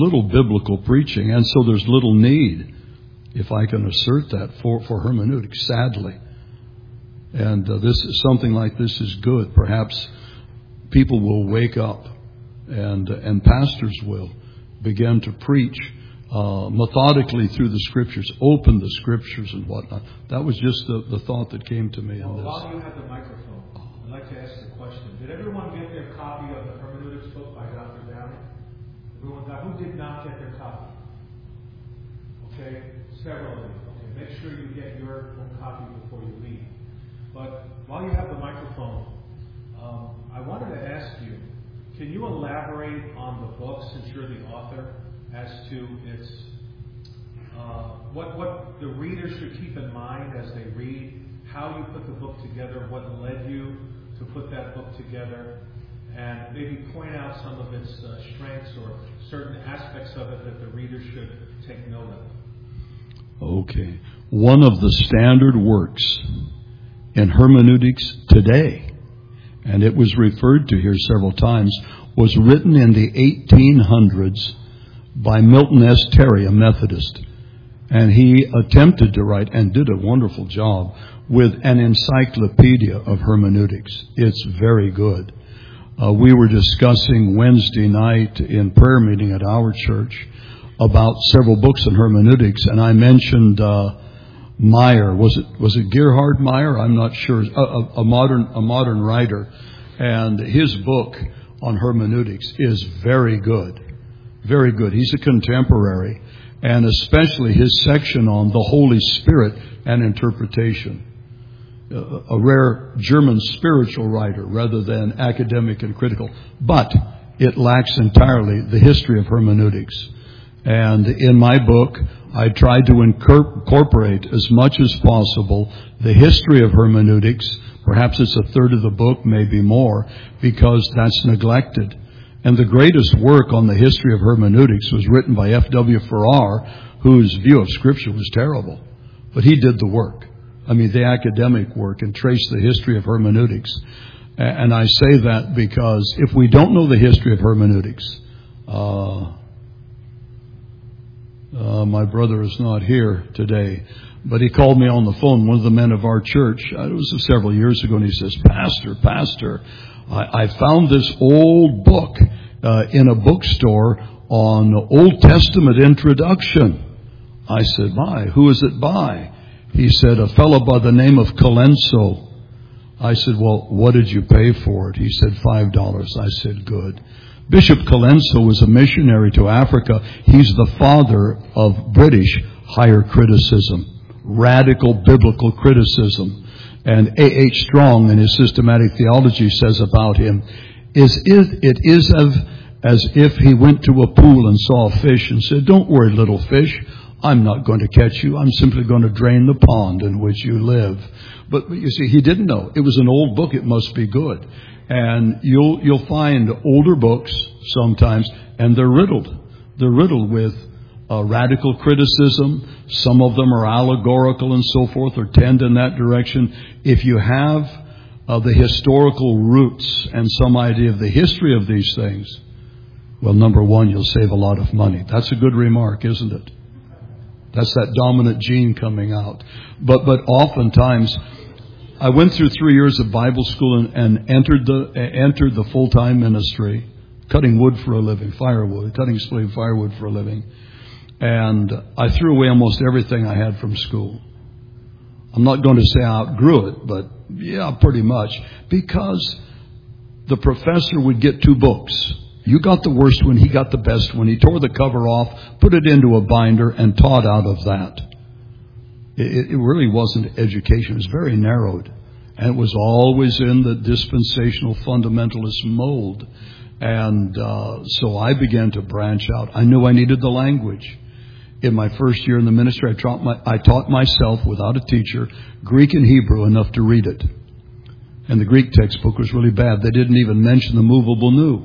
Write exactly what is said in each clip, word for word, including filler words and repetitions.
little biblical preaching, and so there's little need, if I can assert that, for, for hermeneutics, sadly. And uh, this is something like this is good. Perhaps people will wake up, and and pastors will begin to preach uh, methodically through the Scriptures, open the Scriptures and whatnot. That was just the, the thought that came to me well, in this. While you have the microphone, I'd like to ask the question. Did everyone get their copy of the hermeneutics book by Doctor Downey? Everyone got? Who did not get their copy? Okay, several of you. Okay, make sure you get your own copy before you leave. But while you have the microphone, um, I wanted to ask you, can you elaborate on the book, since you're the author, as to its uh, what what the reader should keep in mind as they read, how you put the book together, what led you to put that book together, and maybe point out some of its uh, strengths or certain aspects of it that the reader should take note of. Okay. One of the standard works in hermeneutics today, and it was referred to here several times, was written in the eighteen hundreds by Milton S. Terry, a Methodist. And he attempted to write, and did a wonderful job, with an encyclopedia of hermeneutics. It's very good. Uh, we were discussing Wednesday night in prayer meeting at our church about several books on hermeneutics, and I mentioned uh, Meyer. Was it was it Gerhard Meyer? I'm not sure. A, a, a modern a modern writer, and his book on hermeneutics is very good, very good. He's a contemporary, and especially his section on the Holy Spirit and interpretation. A rare German spiritual writer rather than academic and critical, but it lacks entirely the history of hermeneutics. And in my book, I tried to incorporate as much as possible the history of hermeneutics. Perhaps it's a third of the book, maybe more, because that's neglected. And the greatest work on the history of hermeneutics was written by F W Farrar, whose view of Scripture was terrible. But he did the work. I mean, the academic work, and trace the history of hermeneutics. And I say that because if we don't know the history of hermeneutics, uh, uh, my brother is not here today, but he called me on the phone, one of the men of our church, uh, it was several years ago, and he says, Pastor, Pastor, I, I found this old book uh, in a bookstore on Old Testament introduction. I said, my, who is it by? He said, a fellow by the name of Colenso. I said, well, what did you pay for it? He said, five dollars. I said, good. Bishop Colenso was a missionary to Africa. He's the father of British higher criticism, radical biblical criticism. And A H Strong in his systematic theology says about him, is it, it is of, as if he went to a pool and saw a fish and said, don't worry, little fish. I'm not going to catch you. I'm simply going to drain the pond in which you live. But, but you see, he didn't know. It was an old book. It must be good. And you'll you'll find older books sometimes, and they're riddled. They're riddled with uh, radical criticism. Some of them are allegorical and so forth, or tend in that direction. If you have uh, the historical roots and some idea of the history of these things, well, number one, you'll save a lot of money. That's a good remark, isn't it? That's that dominant gene coming out. But but oftentimes, I went through three years of Bible school and, and entered the entered the full-time ministry, cutting wood for a living, firewood, cutting split firewood for a living. And I threw away almost everything I had from school. I'm not going to say I outgrew it, but yeah, pretty much. Because the professor would get two books. You got the worst one, he got the best one. He tore the cover off, put it into a binder, and taught out of that. It, it really wasn't education. It was very narrowed. And it was always in the dispensational fundamentalist mold. And uh, so I began to branch out. I knew I needed the language. In my first year in the ministry, I taught, my, I taught myself, without a teacher, Greek and Hebrew enough to read it. And the Greek textbook was really bad. They didn't even mention the movable nu.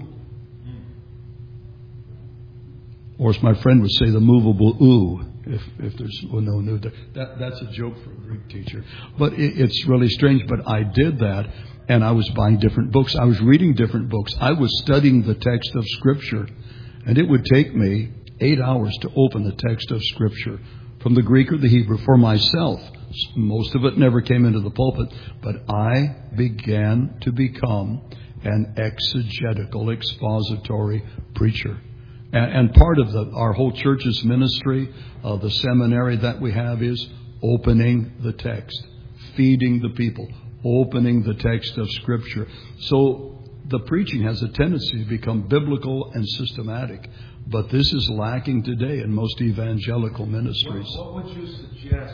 Or as my friend would say, the movable ooh, if if there's well, no new. That that's a joke for a Greek teacher. But it, it's really strange. But I did that, and I was buying different books. I was reading different books. I was studying the text of Scripture. And it would take me eight hours to open the text of Scripture from the Greek or the Hebrew for myself. Most of it never came into the pulpit, but I began to become an exegetical, expository preacher. And, and part of the, our whole church's ministry, uh, the seminary that we have, is opening the text, feeding the people, opening the text of Scripture. So the preaching has a tendency to become biblical and systematic. But this is lacking today in most evangelical ministries. What, what would you suggest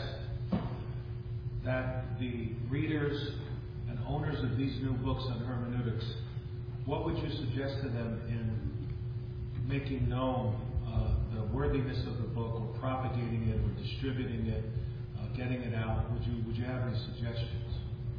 that the readers and owners of these new books on hermeneutics, what would you suggest to them in making known uh, the worthiness of the book, or propagating it, or distributing it, uh, getting it out? Would you would you have any suggestions?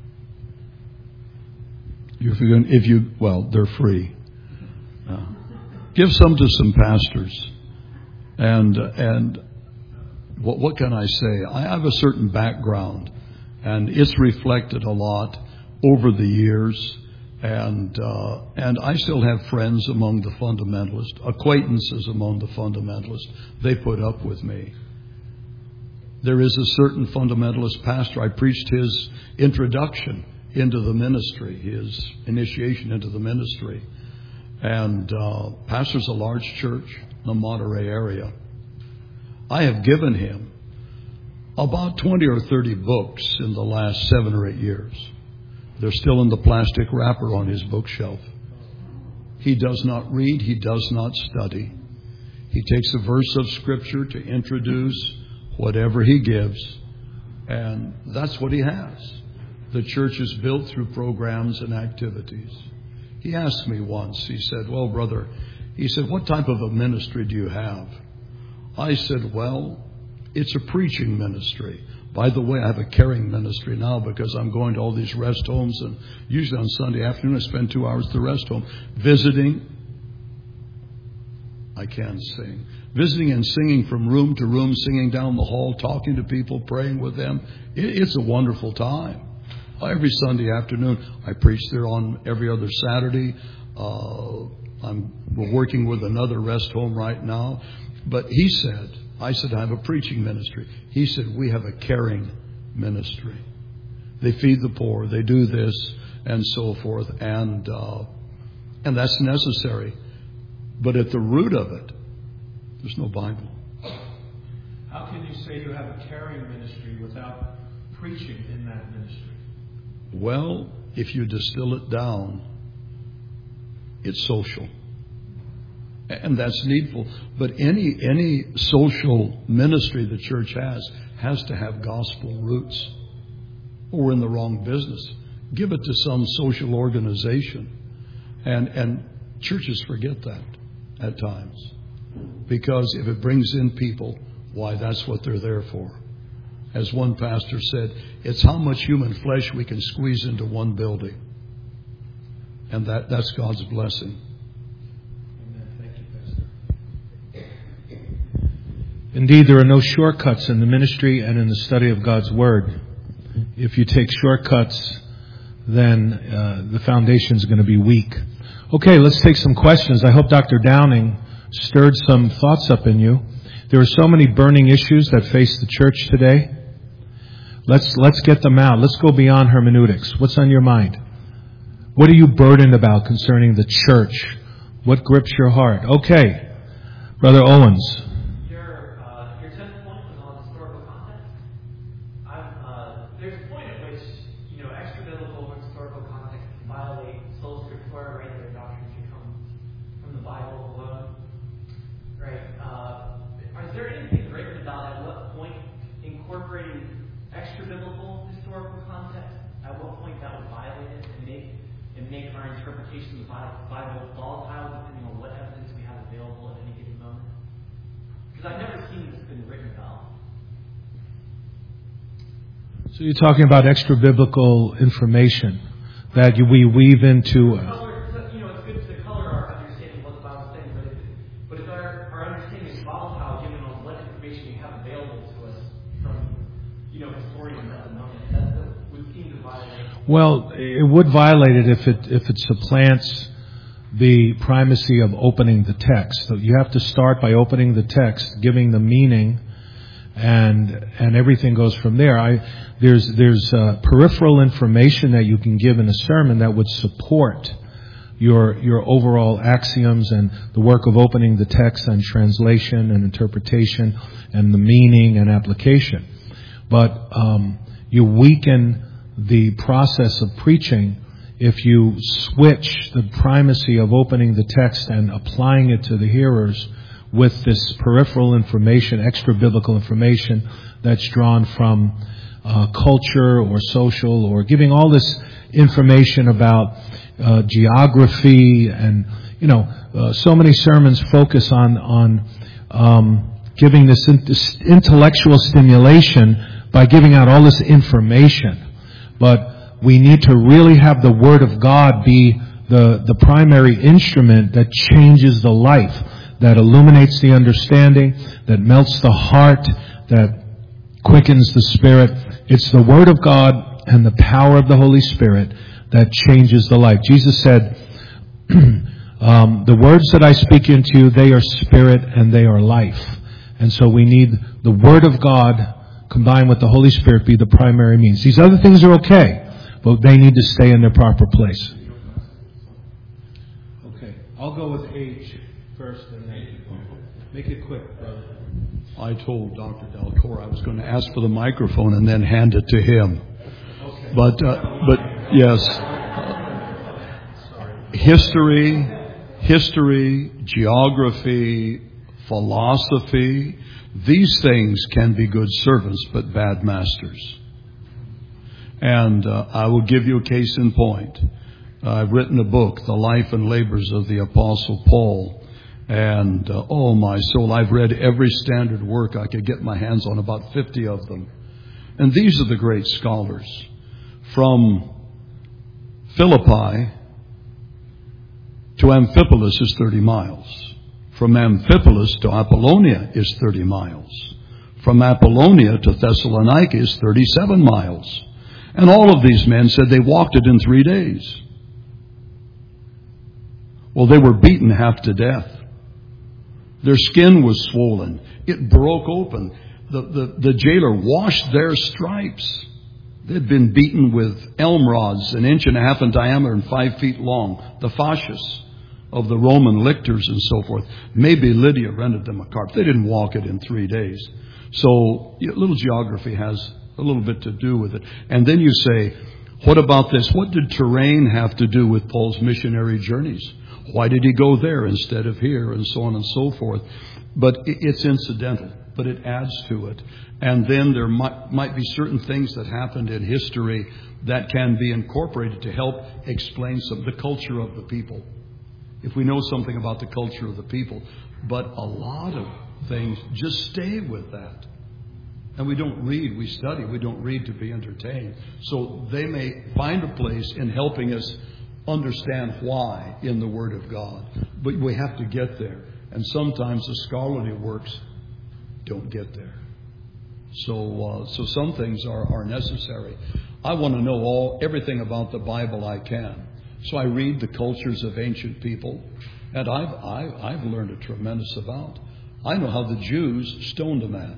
If you, if you well, they're free. Uh, give some to some pastors, and and what what can I say? I have a certain background, and it's reflected a lot over the years. And uh, and I still have friends among the fundamentalists, acquaintances among the fundamentalists. They put up with me. There is a certain fundamentalist pastor. I preached his introduction into the ministry, his initiation into the ministry. And uh, pastors a large church in the Monterey area. I have given him about twenty or thirty books in the last seven or eight years. They're still in the plastic wrapper on his bookshelf. He does not read. He does not study. He takes a verse of Scripture to introduce whatever he gives, and that's what he has. The church is built through programs and activities. He asked me once, he said, well, brother, he said, what type of a ministry do you have? I said, well, it's a preaching ministry. By the way, I have a caring ministry now because I'm going to all these rest homes, and usually on Sunday afternoon I spend two hours at the rest home visiting. I can't sing. Visiting and singing from room to room, singing down the hall, talking to people, praying with them. It, it's a wonderful time. Every Sunday afternoon, I preach there. On every other Saturday. Uh, I'm we're working with another rest home right now. But he said, I said, I have a preaching ministry. He said, we have a caring ministry. They feed the poor. They do this and so forth. And uh, and that's necessary. But at the root of it, there's no Bible. How can you say you have a caring ministry without preaching in that ministry? Well, if you distill it down, it's social. And that's needful. But any any social ministry the church has has to have gospel roots. Or we're in the wrong business. Give it to some social organization. And and churches forget that at times. Because if it brings in people, why, that's what they're there for. As one pastor said, it's how much human flesh we can squeeze into one building. And that, that's God's blessing. Amen. Thank you, Pastor. Indeed, there are no shortcuts in the ministry and in the study of God's Word. If you take shortcuts, then uh, the foundation is going to be weak. Okay, let's take some questions. I hope Doctor Downing stirred some thoughts up in you. There are so many burning issues that face the church today. Let's let's get them out. Let's go beyond hermeneutics. What's on your mind? What are you burdened about concerning the church? What grips your heart? Okay, Brother Owens. Your uh, your tenth point was on historical context. I'm, uh, there's a point at which, you know, extra biblical historical context can violate sola scriptura, right? Their doctrine can come from the Bible alone, right? Uh, is there anything written about at what point incorporating extra biblical historical context, at what point that would violate it and make and make our interpretation of the Bible volatile depending on what evidence we have available at any given moment? Because I've never seen this been written about. So you're talking about extra biblical information that we weave into. Uh, Color, you know, it's good to color our understanding of what the Bible's saying, but if, but if our, our understanding is volatile given on what information we have available to us from, you know, historians at the moment, that would seem to violate. Well, it would violate it if it if it supplants the primacy of opening the text. So you have to start by opening the text, giving the meaning, and and everything goes from there. I there's there's uh, peripheral information that you can give in a sermon that would support your your overall axioms and the work of opening the text and translation and interpretation and the meaning and application. But um, you weaken the process of preaching if you switch the primacy of opening the text and applying it to the hearers with this peripheral information, extra biblical information that's drawn from uh, culture or social, or giving all this information about uh, geography, and you know, uh, so many sermons focus on on um, giving this, in, this intellectual stimulation by giving out all this information, but we need to really have the Word of God be the the primary instrument that changes the life, that illuminates the understanding, that melts the heart, that quickens the spirit. It's the Word of God and the power of the Holy Spirit that changes the life. Jesus said, um, the words that I speak into you, they are spirit and they are life. And so we need the Word of God combined with the Holy Spirit be the primary means. These other things are okay, but they need to stay in their proper place. Okay, I'll go with age first and then make it quick, brother. I told Doctor Dalcor I was going to ask for the microphone and then hand it to him. Okay. But, uh, but yes, history, history, geography, philosophy, these things can be good servants but bad masters. And uh, I will give you a case in point. Uh, I've written a book, The Life and Labors of the Apostle Paul. And, uh, oh my soul, I've read every standard work I could get my hands on, about fifty of them. And these are the great scholars. From Philippi to Amphipolis is thirty miles. From Amphipolis to Apollonia is thirty miles. From Apollonia to Thessalonica is thirty-seven miles. And all of these men said they walked it in three days. Well, they were beaten half to death. Their skin was swollen. It broke open. The, the, the jailer washed their stripes. They'd been beaten with elm rods an inch and a half in diameter and five feet long. The fasces of the Roman lictors and so forth. Maybe Lydia rented them a carpet. They didn't walk it in three days. So a little geography has a little bit to do with it. And then you say, what about this? What did terrain have to do with Paul's missionary journeys? Why did he go there instead of here, and so on and so forth? But it's incidental, but it adds to it. And then there might, might be certain things that happened in history that can be incorporated to help explain some the culture of the people. If we know something about the culture of the people. But a lot of things just stay with that. And we don't read, we study. We don't read to be entertained. So they may find a place in helping us understand why in the Word of God. But we have to get there. And sometimes the scholarly works don't get there. So uh, so some things are, are necessary. I want to know all everything about the Bible I can. So I read the cultures of ancient people. And I've, I've, I've learned a tremendous amount. I know how the Jews stoned a man.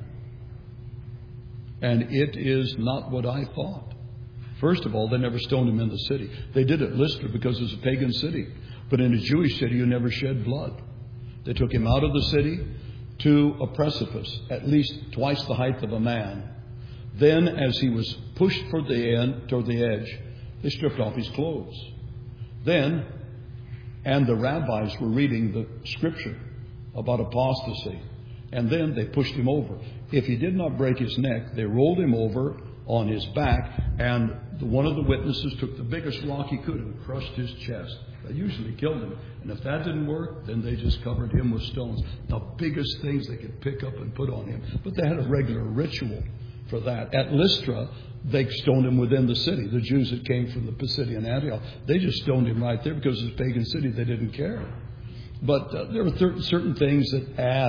And it is not what I thought. First of all, they never stoned him in the city. They did at Lystra because it was a pagan city. But in a Jewish city, you never shed blood. They took him out of the city to a precipice, at least twice the height of a man. Then, as he was pushed toward the end, toward the edge, they stripped off his clothes. Then, and the rabbis were reading the scripture about apostasy. And then they pushed him over. If he did not break his neck, they rolled him over on his back, and one of the witnesses took the biggest rock he could and crushed his chest. That usually killed him. And if that didn't work, then they just covered him with stones. The biggest things they could pick up and put on him. But they had a regular ritual for that. At Lystra, they stoned him within the city. The Jews that came from the Pisidian Antioch, they just stoned him right there because it's a pagan city. They didn't care. But uh, there are th- certain things that add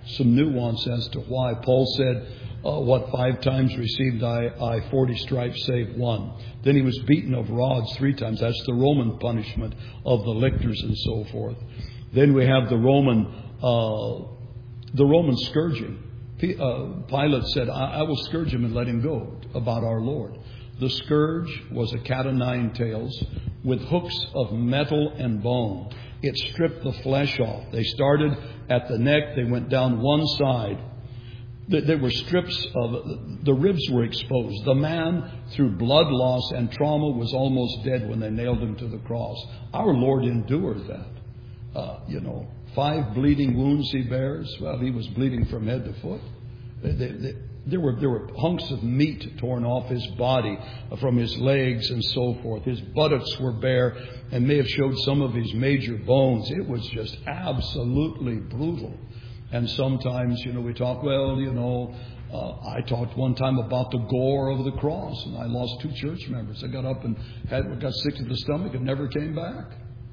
some nuance as to why. Paul said, uh, what, five times received I, I forty stripes save one. Then he was beaten of rods three times. That's the Roman punishment of the lictors and so forth. Then we have the Roman, uh, the Roman scourging. P- uh, Pilate said, I, I will scourge him and let him go, about our Lord. The scourge was a cat o' nine tails with hooks of metal and bone. It stripped the flesh off. They started at the neck. They went down one side. There were strips of, the ribs were exposed. The man, through blood loss and trauma, was almost dead when they nailed him to the cross. Our Lord endured that. Uh, you know, five bleeding wounds he bears. Well, he was bleeding from head to foot. They, they, they, there were there were hunks of meat torn off his body, from his legs and so forth. His buttocks were bare and may have showed some of his major bones. It was just absolutely brutal. And sometimes, you know, we talk, well, you know, uh, I talked one time about the gore of the cross, and I lost two church members. I got up and had got sick to the stomach and never came back.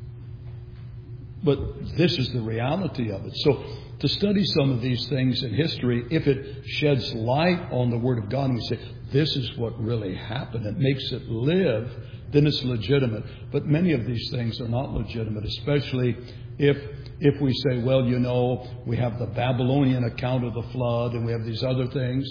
But this is the reality of it. So to study some of these things in history, if it sheds light on the Word of God and we say, this is what really happened, it makes it live, then it's legitimate. But many of these things are not legitimate, especially if if we say, well, you know, we have the Babylonian account of the flood and we have these other things.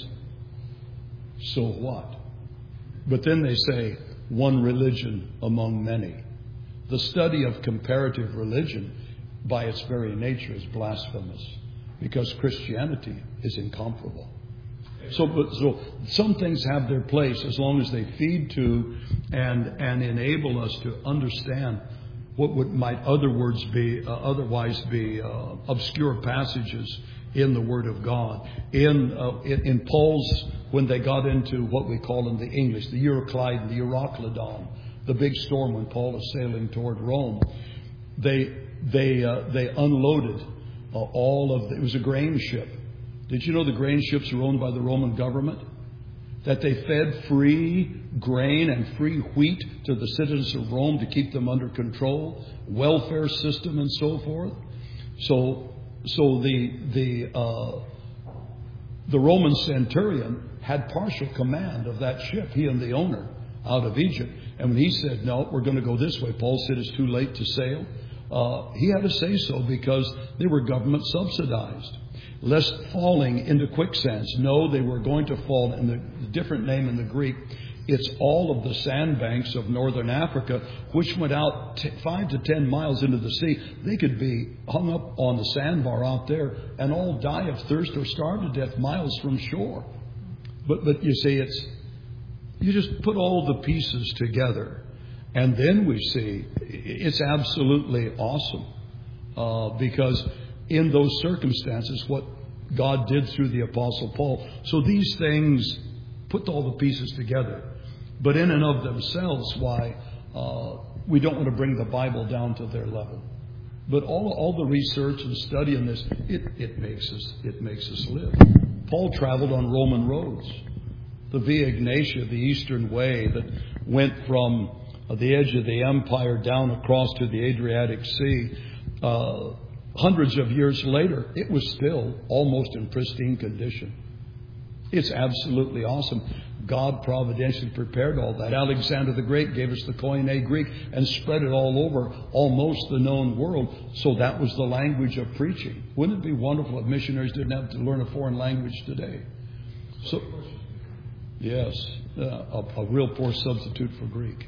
So what? But then they say, one religion among many. The study of comparative religion, by its very nature, is blasphemous, because Christianity is incomparable. So, but, so some things have their place as long as they feed to and and enable us to understand what would might other words be uh, otherwise be uh, obscure passages in the Word of God. In, uh, in in Paul's, when they got into what we call in the English the Euroclide and the Euroclydon, the big storm when Paul is sailing toward Rome, they they uh, they unloaded uh, all of the, it was a grain ship. Did you know the grain ships were owned by the Roman government? That they fed free grain and free wheat to the citizens of Rome to keep them under control, welfare system and so forth. So, so the the uh, the Roman centurion had partial command of that ship, he and the owner, out of Egypt. And when he said, no, we're going to go this way, Paul said it's too late to sail. Uh, he had to say so because they were government subsidized. Lest falling into quicksands. No, they were going to fall, in the, the different name in the Greek, it's all of the sandbanks of northern Africa, which went out t- five to ten miles into the sea. They could be hung up on the sandbar out there and all die of thirst or starve to death miles from shore. But but you see, it's you just put all the pieces together, and then we see it's absolutely awesome uh, because in those circumstances, what God did through the Apostle Paul. So these things put all the pieces together. But in and of themselves, why uh, we don't want to bring the Bible down to their level. But all all the research and study in this, it, it makes us it makes us live. Paul traveled on Roman roads. The Via Ignatia, the Eastern Way that went from the edge of the empire down across to the Adriatic Sea. Uh, Hundreds of years later, it was still almost in pristine condition. It's absolutely awesome. God providentially prepared all that. Alexander the Great gave us the Koine Greek and spread it all over almost the known world. So that was the language of preaching. Wouldn't it be wonderful if missionaries didn't have to learn a foreign language today? So, yes, uh, a, a real poor substitute for Greek.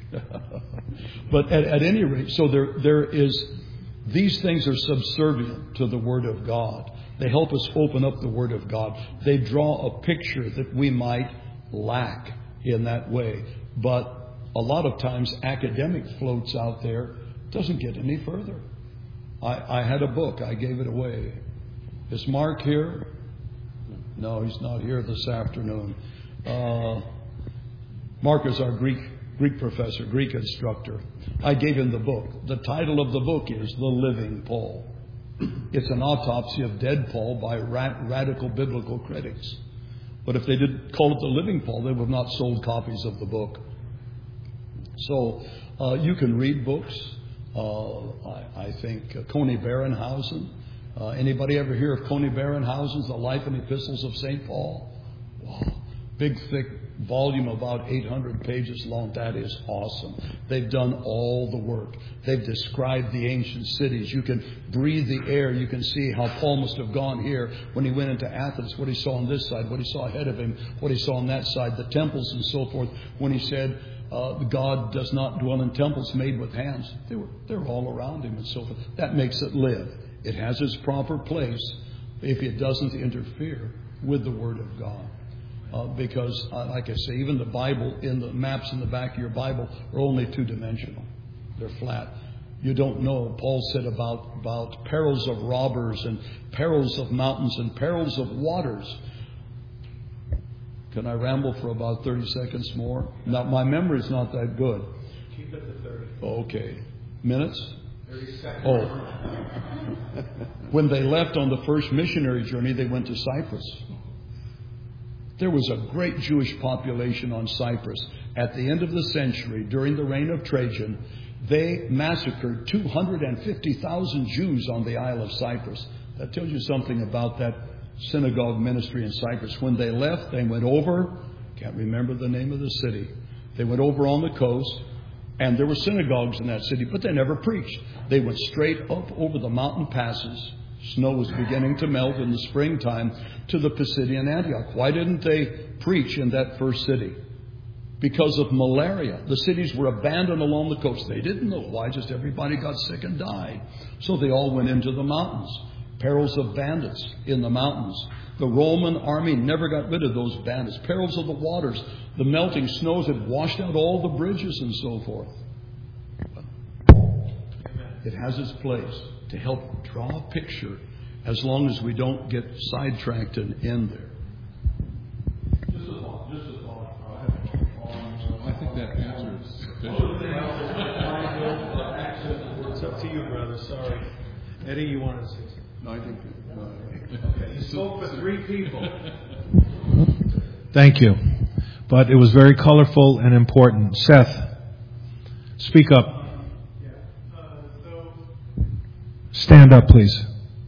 But at, at any rate, so there there is... These things are subservient to the Word of God. They help us open up the Word of God. They draw a picture that we might lack in that way. But a lot of times academic floats out there doesn't get any further. I, I had a book. I gave it away. Is Mark here? No, he's not here this afternoon. Uh, Mark is our Greek Greek professor, Greek instructor. I gave him the book. The title of the book is The Living Paul. It's an autopsy of dead Paul by ra- radical biblical critics. But if they did call it The Living Paul, they would have not sold copies of the book. So uh, you can read books. Uh, I, I think uh, Coney Barrenhausen Uh, anybody ever hear of Coney Barrenhausen's The Life and Epistles of Saint Paul? Wow. Big, thick volume, about eight hundred pages long. That is awesome. They've done all the work. They've described the ancient cities. You can breathe the air. You can see how Paul must have gone here when he went into Athens, what he saw on this side, what he saw ahead of him, what he saw on that side, the temples and so forth. When he said, uh, God does not dwell in temples made with hands. They were, they were all around him and so forth. That makes it live. It has its proper place if it doesn't interfere with the Word of God. Uh, because, uh, like I say, even the Bible, in the maps in the back of your Bible, are only two-dimensional. They're flat. You don't know. Paul said about, about perils of robbers and perils of mountains and perils of waters. Can I ramble for about thirty seconds more? Now, my memory's not that good. Keep it to thirty. Okay. Minutes? thirty seconds. Oh. When they left on the first missionary journey, they went to Cyprus. There was a great Jewish population on Cyprus. At the end of the century, during the reign of Trajan, they massacred two hundred fifty thousand Jews on the Isle of Cyprus. That tells you something about that synagogue ministry in Cyprus. When they left, they went over, can't remember the name of the city. They went over on the coast, and there were synagogues in that city, but they never preached. They went straight up over the mountain passes. Snow was beginning to melt in the springtime to the Pisidian Antioch. Why didn't they preach in that first city? Because of malaria. The cities were abandoned along the coast. They didn't know why. Just everybody got sick and died. So they all went into the mountains. Perils of bandits in the mountains. The Roman army never got rid of those bandits. Perils of the waters. The melting snows had washed out all the bridges and so forth. It has its place to help draw a picture as long as we don't get sidetracked and end there. Just as long. Just as long. I think that answers sufficient. It's up to you, brother. Sorry. Eddie, you wanted to say something? No, I think that, uh, Okay, you spoke for three people. Thank you. But it was very colorful and important. Seth, speak up. Stand up, please.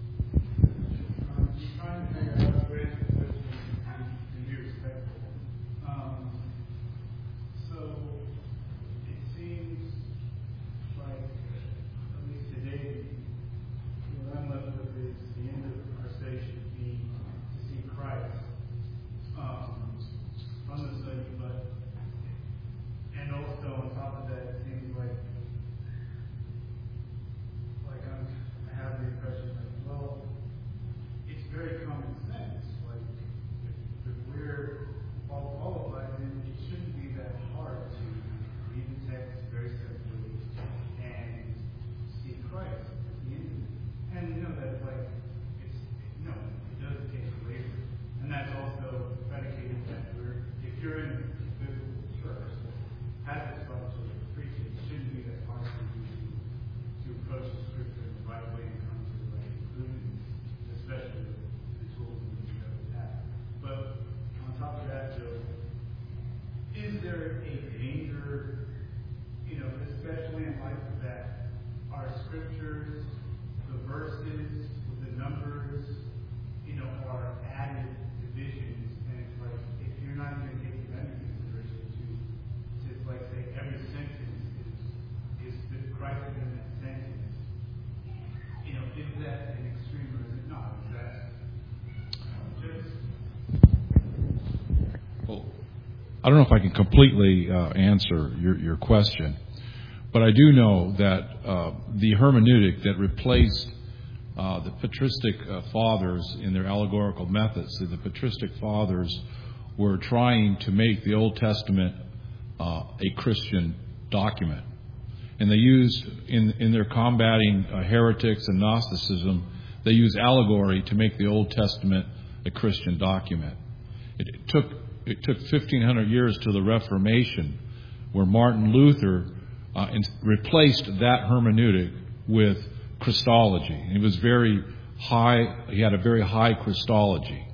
I don't know if I can completely uh, answer your, your question, but I do know that uh, the hermeneutic that replaced uh, the patristic uh, fathers in their allegorical methods, so the patristic fathers were trying to make the Old Testament uh, a Christian document. And they used, in, in their combating uh, heretics and Gnosticism, they used allegory to make the Old Testament a Christian document. It, it took It took fifteen hundred years to the Reformation, where Martin Luther uh, in, replaced that hermeneutic with Christology. He was very high. He had a very high Christology,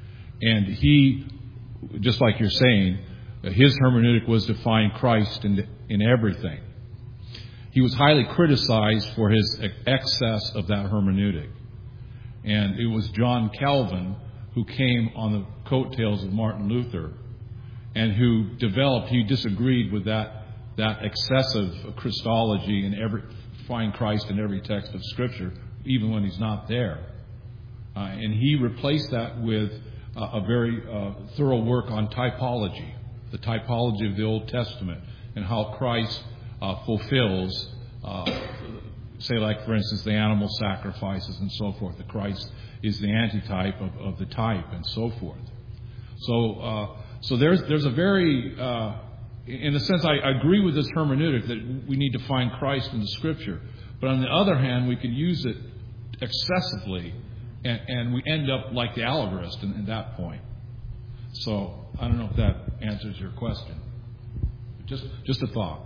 and he, just like you're saying, his hermeneutic was to find Christ in in everything. He was highly criticized for his excess of that hermeneutic, And it was John Calvin who came on the coattails of Martin Luther and who developed, he disagreed with that, that excessive Christology and every, find Christ in every text of Scripture, even when he's not there. Uh, and he replaced that with uh, a very uh, thorough work on typology, the typology of the Old Testament, and how Christ uh, fulfills, uh, say like, for instance, the animal sacrifices and so forth. The Christ is the antitype of, of the type and so forth. So uh, so there's there's a very, uh, in a sense, I, I agree with this hermeneutic that we need to find Christ in the Scripture. But on the other hand, we can use it excessively, and, and we end up like the allegorist in, in that point. So I don't know if that answers your question. Just just a thought.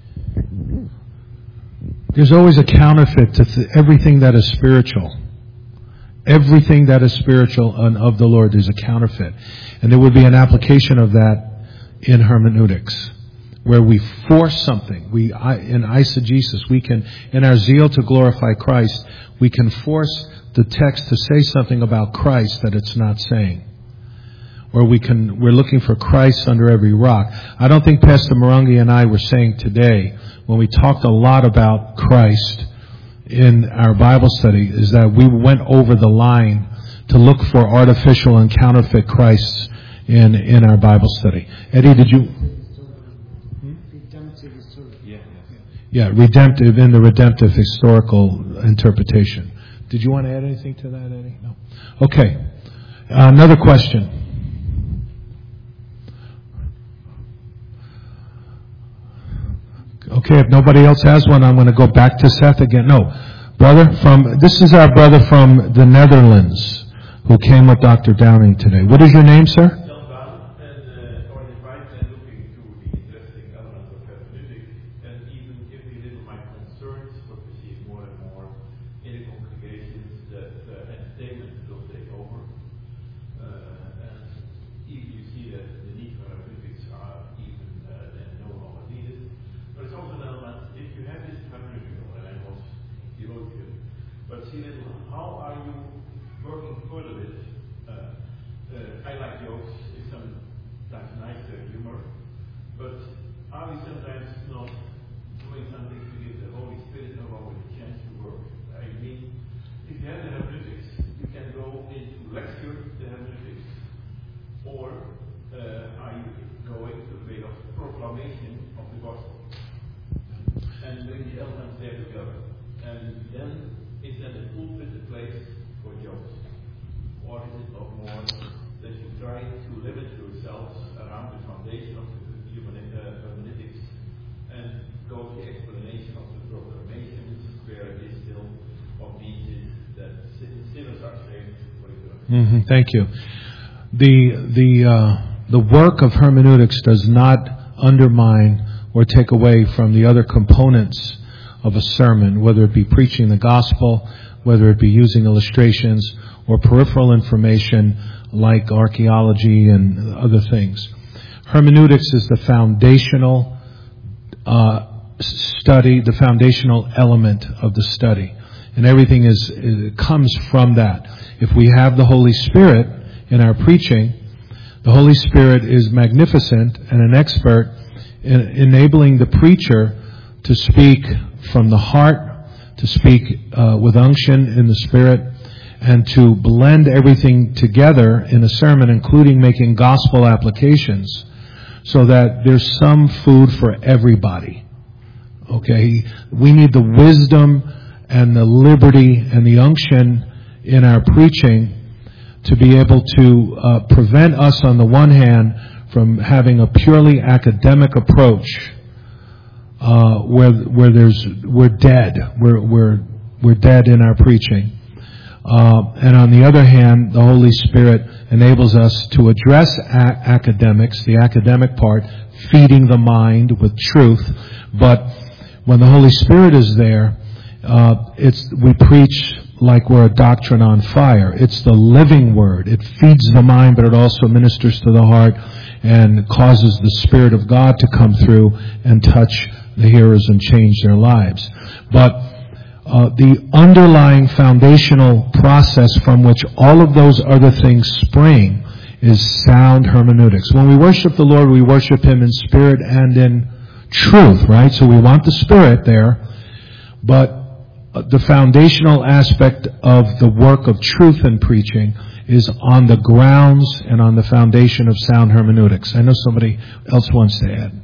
There's always a counterfeit to th- everything that is spiritual. Everything that is spiritual and of the Lord is a counterfeit. And there would be an application of that in hermeneutics, where we force something. We, in eisegesis, we can, in our zeal to glorify Christ, we can force the text to say something about Christ that it's not saying. Or we can, we're looking for Christ under every rock. I don't think Pastor Morangi and I were saying today, when we talked a lot about Christ in our Bible study, is that we went over the line to look for artificial and counterfeit Christs in, in our Bible study. Eddie, did you? Hmm? Yeah, redemptive in the redemptive historical interpretation. Did you want to add anything to that, Eddie? No. Okay. Uh, another question. Okay, if nobody else has one, I'm going to go back to Seth again. No, brother from, this is our brother from the Netherlands who came with Doctor Downing today. What is your name, sir? Jan Baan, and uh, already right and looking to the interesting elements of hermeneutics, and even if we little my concerns, what we see more and more in the congregations, that uh, entertainment will take over. Uh, and even you see that the need for hermeneutics are even uh, then no longer needed. But it's also an element, if you have this hermeneutical, and I was theologian, but see little, how are you working further with it? Uh, uh, I like jokes, it's sometimes nice to have humor, but are we sometimes not doing something to give the Holy Spirit no longer the chance to work? I mean, if you have the hermeneutics, you can go into lecture the hermeneutics, or uh, are you going to a way of proclamation of the gospel? And bring the elements there together. And then is that a pulpit a place for jokes? Or is it not more that you try to limit yourselves around the foundation of the human uh, hermeneutics and go to the explanation of the proclamations where it is still what means is that sinners are saved for eternity? Mm-hmm, thank you. The the uh, the work of hermeneutics does not undermine or take away from the other components of a sermon, whether it be preaching the gospel, whether it be using illustrations or peripheral information like archaeology and other things. Hermeneutics is the foundational uh, study, the foundational element of the study. And everything is, it comes from that. If we have the Holy Spirit in our preaching, the Holy Spirit is magnificent and an expert in enabling the preacher to speak from the heart, to speak uh, with unction in the Spirit, and to blend everything together in a sermon, including making gospel applications, so that there's some food for everybody. Okay? We need the wisdom and the liberty and the unction in our preaching to be able to uh, prevent us, on the one hand, from having a purely academic approach, uh, where where there's we're dead, we're we're we're dead in our preaching, uh, and on the other hand, the Holy Spirit enables us to address a- academics, the academic part, feeding the mind with truth. But when the Holy Spirit is there, uh, it's we preach like we're a doctrine on fire. It's the living word. It feeds the mind, but it also ministers to the heart and causes the Spirit of God to come through and touch the hearers and change their lives. But uh, the underlying foundational process from which all of those other things spring is sound hermeneutics. When we worship the Lord, we worship Him in spirit and in truth, right? So we want the spirit there, but the foundational aspect of the work of truth and preaching is on the grounds and on the foundation of sound hermeneutics. I know somebody else wants to add.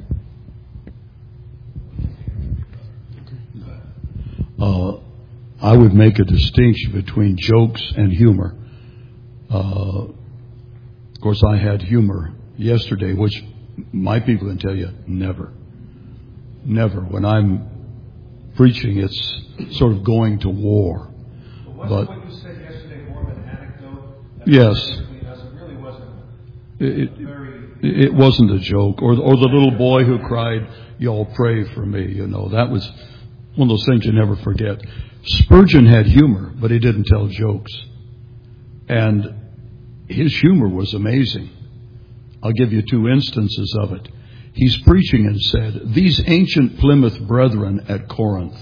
Uh, I would make a distinction between jokes and humor. Uh, of course, I had humor yesterday, which my people can tell you, never. Never. When I'm preaching, it's sort of going to war. But wasn't But what you said yesterday more of an anecdote? yes, Between us? It really wasn't it, very... it, it wasn't a joke. Or, or the little boy who cried, "Y'all pray for me." You know, that was one of those things you never forget. Spurgeon had humor, but he didn't tell jokes. And his humor was amazing. I'll give you two instances of it. He's preaching and said, "These ancient Plymouth brethren at Corinth."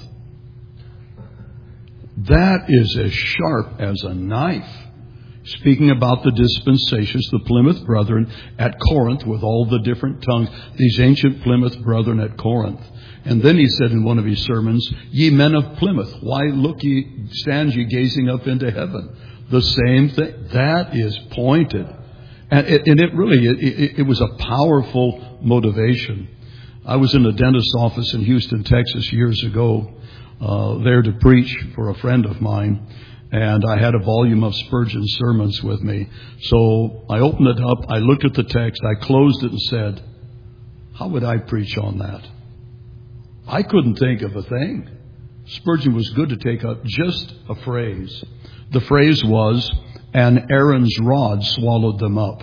That is as sharp as a knife. Speaking about the dispensations, the Plymouth brethren at Corinth with all the different tongues. These ancient Plymouth brethren at Corinth. And then he said in one of his sermons, "Ye men of Plymouth, why look ye, stand ye gazing up into heaven?" The same thing. That is pointed. And it, and it really, it, it was a powerful motivation. I was in a dentist's office in Houston, Texas years ago, uh, there to preach for a friend of mine. And I had a volume of Spurgeon's sermons with me. So I opened it up, I looked at the text, I closed it and said, how would I preach on that? I couldn't think of a thing. Spurgeon was good to take up just a phrase. The phrase was, "And Aaron's rod swallowed them up."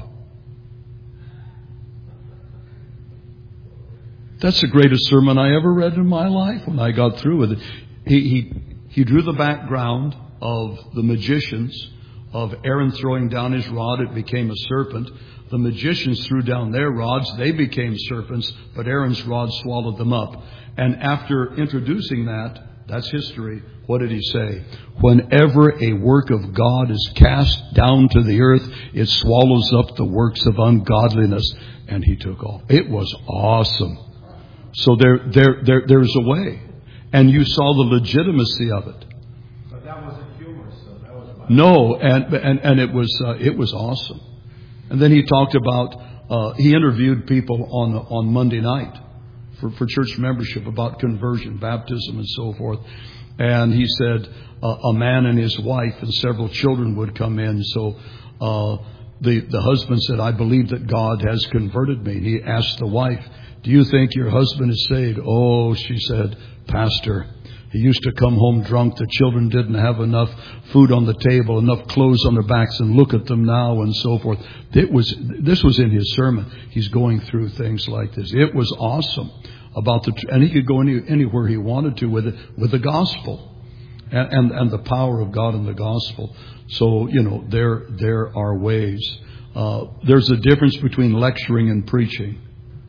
That's the greatest sermon I ever read in my life when I got through with it. He, he, he drew the background of the magicians, of Aaron throwing down his rod, it became a serpent. The magicians threw down their rods, they became serpents, but Aaron's rod swallowed them up. And after introducing that, that's history, what did he say? Whenever a work of God is cast down to the earth, it swallows up the works of ungodliness. And he took off. It was awesome. So there, there, there, there's a way. And you saw the legitimacy of it. But that wasn't humor, so that was... My No, and, and, and it was, uh, it was awesome. And then he talked about, uh, he interviewed people on, on Monday night for, for church membership about conversion, baptism, and so forth. And he said uh, a man and his wife and several children would come in. So uh, the, the husband said, "I believe that God has converted me." And he asked the wife, "Do you think your husband is saved?" "Oh," she said, "Pastor, he used to come home drunk. The children didn't have enough food on the table, enough clothes on their backs, and look at them now," and so forth. It was, this was in his sermon. He's going through things like this. It was awesome about the, and he could go any, anywhere he wanted to with it, with the gospel and, and, and the power of God in the gospel. So, you know, there, there are ways. Uh, there's a difference between lecturing and preaching.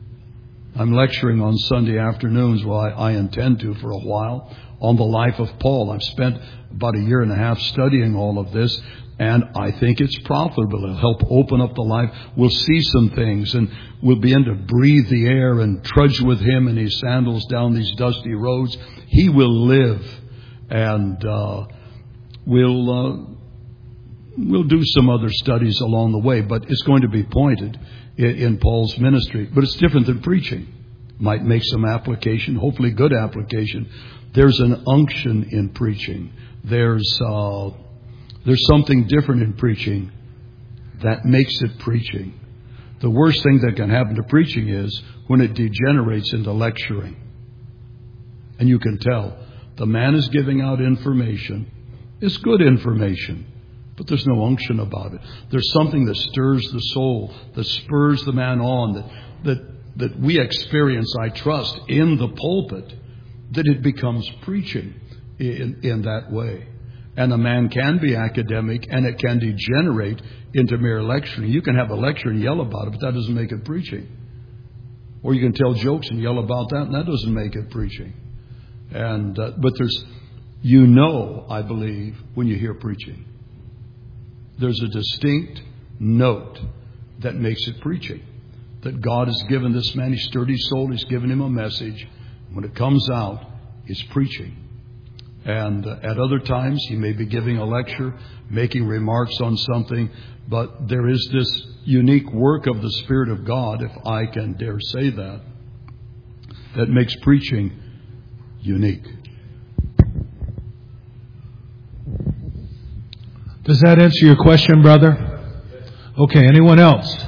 I'm lecturing on Sunday afternoons. Well, I, I intend to for a while on the life of Paul. I've spent about a year and a half studying all of this, and I think it's profitable. It'll help open up the life. We'll see some things, and we'll begin to breathe the air and trudge with Him in His sandals down these dusty roads. He will live, and uh, we'll uh, we'll do some other studies along the way, but it's going to be pointed in, in Paul's ministry. But it's different than preaching. Might make some application, hopefully good application. There's an unction in preaching. There's uh, there's something different in preaching that makes it preaching. The worst thing that can happen to preaching is when it degenerates into lecturing. And you can tell the man is giving out information. It's good information, but there's no unction about it. There's something that stirs the soul, that spurs the man on, that that that we experience, I trust, in the pulpit, that it becomes preaching in, in that way. And a man can be academic, and it can degenerate into mere lecturing. You can have a lecture and yell about it, but that doesn't make it preaching. Or you can tell jokes and yell about that, and that doesn't make it preaching. And uh, but there's You know, I believe, when you hear preaching. There's a distinct note that makes it preaching. That God has given this man, he's stirred his soul, he's given him a message. When it comes out, it's preaching. And uh, at other times, he may be giving a lecture, making remarks on something, but there is this unique work of the Spirit of God, if I can dare say that, that makes preaching unique. Does that answer your question, brother? Okay, anyone else?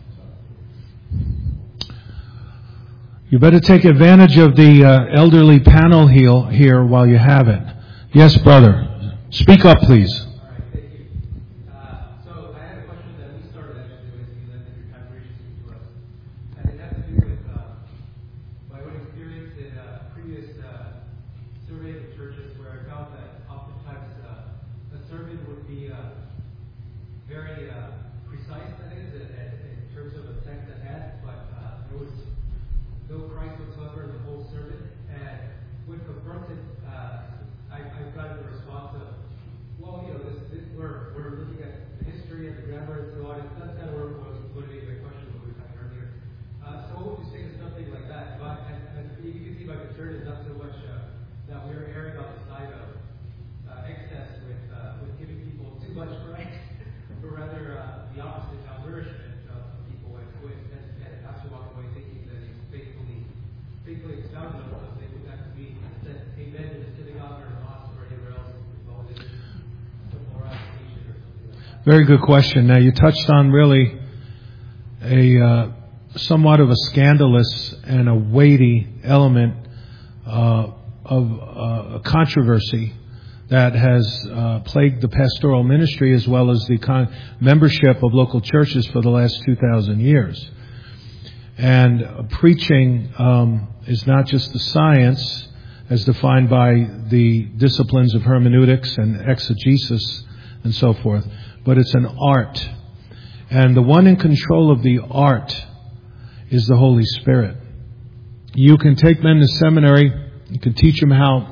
You better take advantage of the uh, elderly panel here, here while you have it. Yes, brother. Speak up, please. All right, thank you. Uh, so I had a question that we started actually with you and your congregation to us. And it has to do with uh, my own experience in uh, previous uh, surveys of churches where I found that oftentimes uh, a sermon would be uh, very uh, precise, that is, in, in terms of the text at hand, but uh, there was no Christ whatsoever in the whole sermon. And when confronted, uh, I, I've gotten the response of, well, you know, this, this, we're, we're looking at the history and the grammar and so on. And that's kind of where was motivating my question what we were talking earlier. Uh, so what would you say to something like that? But, and, and you can see my concern is not so much uh, that we're erring on the side of uh, excess with, uh, with giving people too much Christ, but rather uh, the opposite, malnourishment of people and, and, and after walking away thinking that he's faithfully, faithfully expounded on what they would have to be said amen in the synagogue or mosque or anywhere else involved in the moralization or something like that. Very good question. Now, you touched on really a uh, somewhat of a scandalous and a weighty element uh, of uh, a controversy that has uh, plagued the pastoral ministry as well as the con- membership of local churches for the last two thousand years. And uh, preaching um, is not just the science as defined by the disciplines of hermeneutics and exegesis and so forth, but it's an art. And the one in control of the art is the Holy Spirit. You can take men to seminary, you can teach them how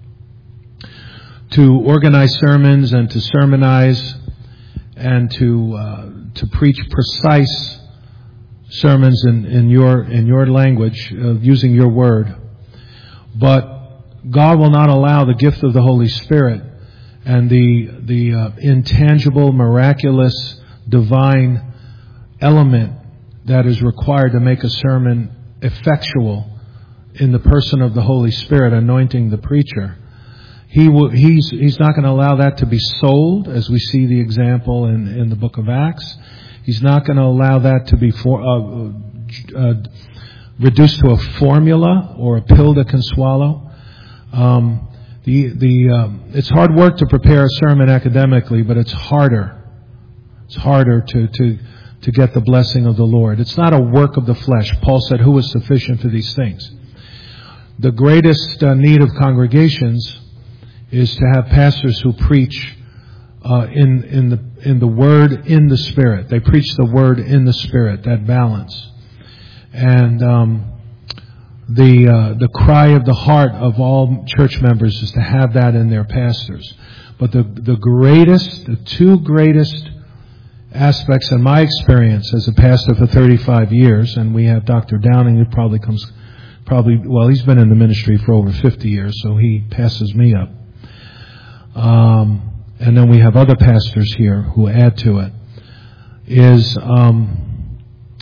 to organize sermons and to sermonize and to uh, to preach precise sermons in, in your in your language, uh, using your word. But God will not allow the gift of the Holy Spirit and the the uh, intangible, miraculous, divine element that is required to make a sermon effectual in the person of the Holy Spirit anointing the preacher. He will, he's he's not going to allow that to be sold, as we see the example in, in the book of Acts. He's not going to allow that to be for, uh, uh, reduced to a formula or a pill that can swallow. Um, the the um, it's hard work to prepare a sermon academically, but it's harder. It's harder to to to get the blessing of the Lord. It's not a work of the flesh. Paul said, "Who is sufficient for these things?" The greatest uh, need of congregations is to have pastors who preach uh, in in the in the Word, in the Spirit. They preach the Word in the Spirit. That balance, and um, the uh, the cry of the heart of all church members is to have that in their pastors. But the the greatest, the two greatest aspects in my experience as a pastor for thirty-five years, and we have Doctor Downing, who probably comes, probably well, he's been in the ministry for over fifty years, so he passes me up. Um, and then we have other pastors here who add to it, is um,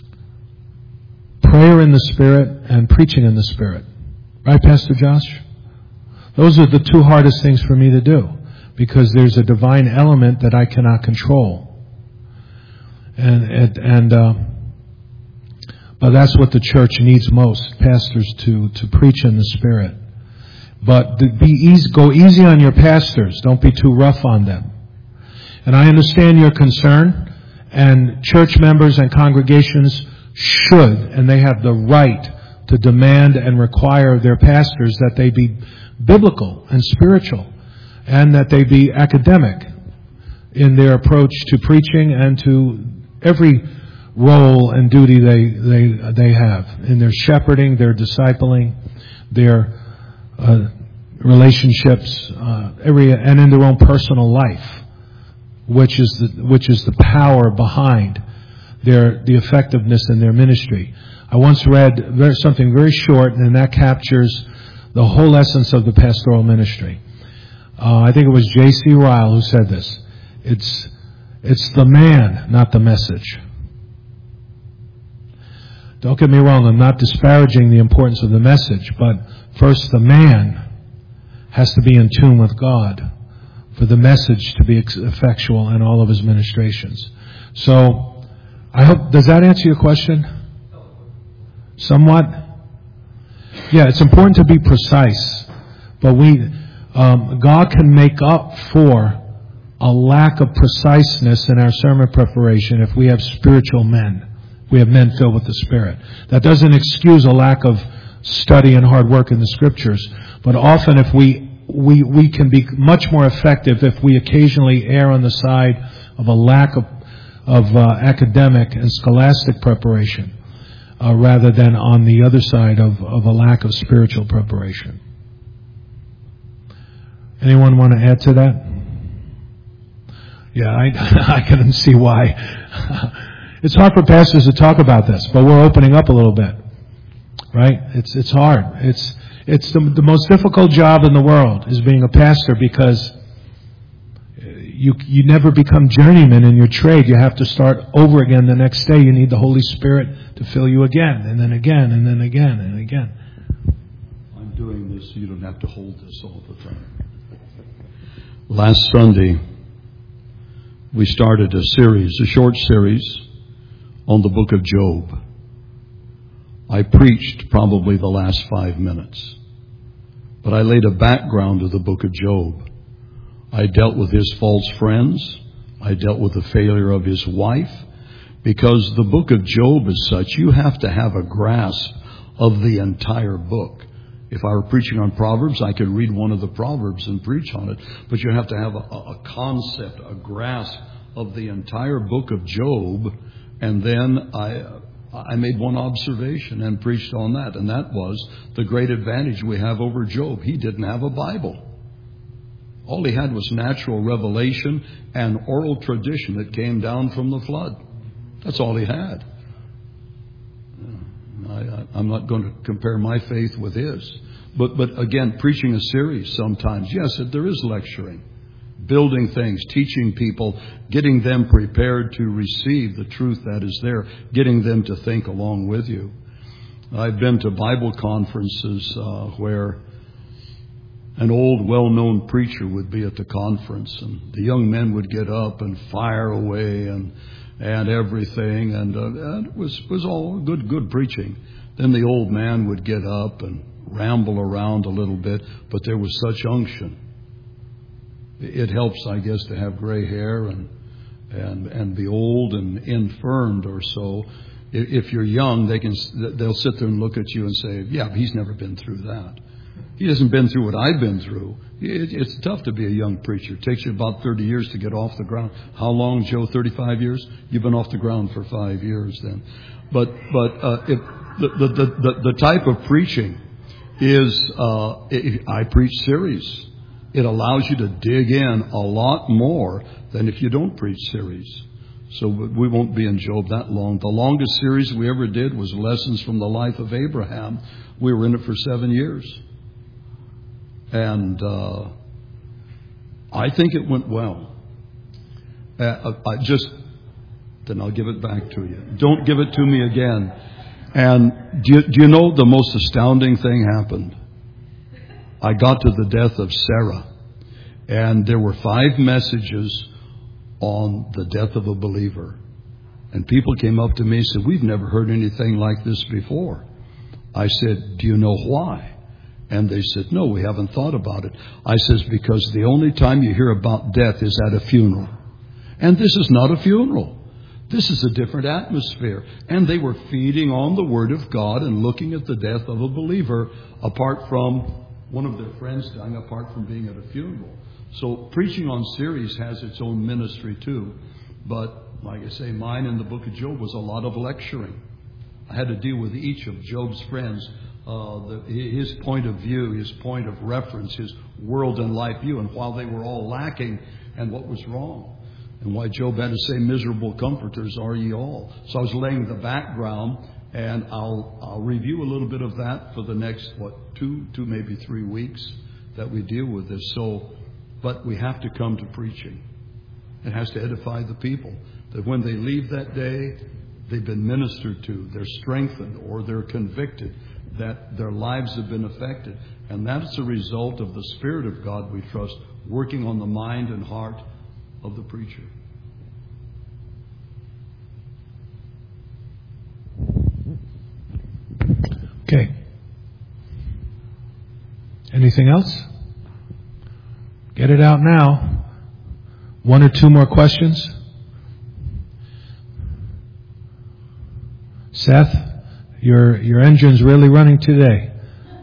prayer in the Spirit and preaching in the Spirit. Right, Pastor Josh? Those are the two hardest things for me to do, because there's a divine element that I cannot control. And, and, and uh, but that's what the church needs most, pastors to, to preach in the Spirit. But be easy, go easy on your pastors. Don't be too rough on them. And I understand your concern, and church members and congregations should, and they have the right to demand and require of their pastors that they be biblical and spiritual, and that they be academic in their approach to preaching and to every role and duty they they they have in their shepherding, their discipling, their Uh, relationships, uh, every and in their own personal life, which is the which is the power behind their the effectiveness in their ministry. I once read very, something very short, and that captures the whole essence of the pastoral ministry. Uh, I think it was J C Ryle who said this. It's it's the man, not the message. Don't get me wrong, I'm not disparaging the importance of the message, but first the man has to be in tune with God for the message to be effectual in all of his ministrations. So, I hope, does that answer your question? Somewhat? Yeah, it's important to be precise, but we, um, God can make up for a lack of preciseness in our sermon preparation if we have spiritual men. We have men filled with the Spirit. That doesn't excuse a lack of study and hard work in the Scriptures, but often if we we we can be much more effective if we occasionally err on the side of a lack of of uh, academic and scholastic preparation, uh, rather than on the other side of, of a lack of spiritual preparation. Anyone want to add to that? Yeah, I I can see why. It's hard for pastors to talk about this, but we're opening up a little bit, right? It's it's hard. It's it's the, the most difficult job in the world is being a pastor, because you you never become journeyman in your trade. You have to start over again the next day. You need the Holy Spirit to fill you again, and then again, and then again, and again. I'm doing this so you don't have to hold this all the time. Last Sunday, we started a series, a short series, on the book of Job. I preached probably the last five minutes, but I laid a background to the book of Job. I dealt with his false friends. I dealt with the failure of his wife, because the book of Job is such, you have to have a grasp of the entire book. If I were preaching on Proverbs, I could read one of the Proverbs and preach on it, but you have to have a, a concept, a grasp of the entire book of Job. And then I I made one observation and preached on that, and that was the great advantage we have over Job. He didn't have a Bible. All he had was natural revelation and oral tradition that came down from the flood. That's all he had. I, I, I'm not going to compare my faith with his. But, but again, preaching a series sometimes, yes, there is lecturing. Building things, teaching people, getting them prepared to receive the truth that is there, getting them to think along with you. I've been to Bible conferences uh, where an old, well-known preacher would be at the conference, and the young men would get up and fire away and and everything, and, uh, and it was was all good, good preaching. Then the old man would get up and ramble around a little bit, but there was such unction. It helps, I guess, to have gray hair and and and be old and infirmed or so. If you're young, they can they'll sit there and look at you and say, "Yeah, but he's never been through that. He hasn't been through what I've been through." It, it's tough to be a young preacher. It takes you about thirty years to get off the ground. How long, Joe? thirty-five years? You've been off the ground for five years then. But but uh, if the, the the the the type of preaching is, uh, it, I preach series. It allows you to dig in a lot more than if you don't preach series. So we won't be in Job that long. The longest series we ever did was Lessons from the Life of Abraham. We were in it for seven years. And uh, I think it went well. Uh, I just, then I'll give it back to you. Don't give it to me again. And do you, do you know the most astounding thing happened? I got to the death of Sarah, and there were five messages on the death of a believer. And people came up to me and said, "We've never heard anything like this before." I said, "Do you know why?" And they said, "No, we haven't thought about it." I says, "Because the only time you hear about death is at a funeral. And this is not a funeral. This is a different atmosphere." And they were feeding on the Word of God and looking at the death of a believer apart from one of their friends dying, apart from being at a funeral. So preaching on series has its own ministry too. But like I say, mine in the book of Job was a lot of lecturing. I had to deal with each of Job's friends uh, the, his point of view, his point of reference, his world and life view, and while they were all lacking, and what was wrong, and why Job had to say, "Miserable comforters are ye all." So I was laying the background, and I'll I'll review a little bit of that for the next what two two maybe three weeks that we deal with this. So, but we have to come to preaching. It has to edify the people, that when they leave that day, they've been ministered to, they're strengthened, or they're convicted, that their lives have been affected. And that's a result of the Spirit of God, we trust, working on the mind and heart of the preacher. Okay. Anything else? Get it out now. One or two more questions? Seth, your your engine's really running today.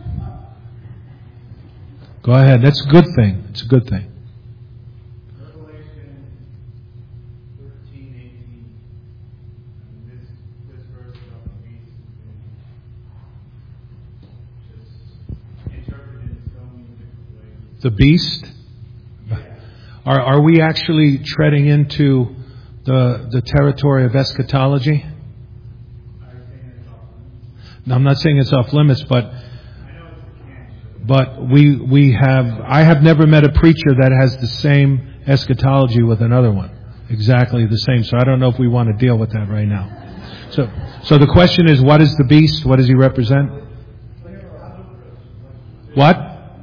Go ahead. That's a good thing. It's a good thing. Revelation thirteen, eighteen. And this, this verse about the beast has been just interpreted in so many different ways. The beast? Are are we actually treading into the the territory of eschatology? No, I'm not saying it's off limits, but but we we have I have never met a preacher that has the same eschatology with another one, exactly the same. So I don't know if we want to deal with that right now. So so the question is, what is the beast? What does he represent? What?